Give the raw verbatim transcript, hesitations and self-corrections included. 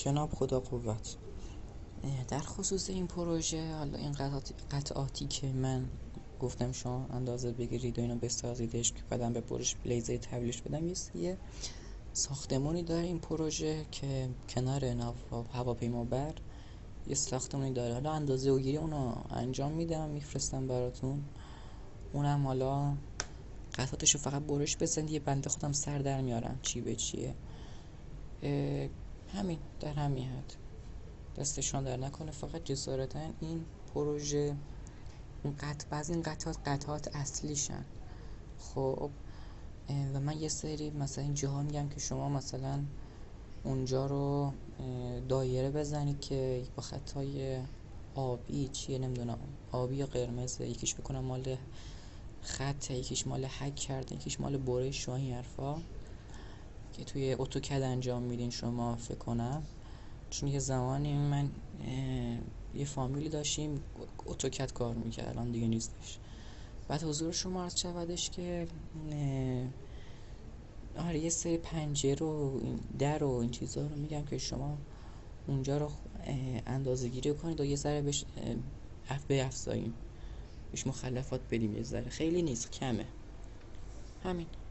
جناب خدا قوت. در خصوص این پروژه، حالا این قطعاتی, قطعاتی که من گفتم شما اندازه بگیرید و اینو بسازیدش که بعدم به برش لیزر تبدیلش بدم، یه ساختمانی داره این پروژه که کنار هواپیما بر یه ساختمانی داره. حالا اندازه و گیری اونو انجام میدم، میفرستم براتون. اونم حالا قطعاتشو فقط برش بزنید، یه بنده خودم سر در میارم چی به چیه. همین، در همین حد. دستشان در نکنه. فقط جسارتا این پروژه اون قطع بعضی این قطعات قطعات اصلیشن. خب و من یه سری مثلا این جاها میگم که شما مثلا اونجا رو دایره بزنید که با خطای آبی چیه نمیدونم، آبی یا قرمزه، یکیش بکنم مال خط، یکیش مال هک کرده، یکیش مال برش و این حرفا که توی اتوکد انجام میدین شما فکر کنم. چون یه زمانی من یه فامیلی داشتیم اتوکد کار میکرد، الان دیگه نیستش. بعد حضور شما عرض شودش که آره یه سری پنجره و در و این چیزا رو میگم که شما اونجا رو اندازه گیری کنید و یه ذره بهش به افزاییم، بهش مخلفات بدیم، یه ذره خیلی نیست، کمه. همین.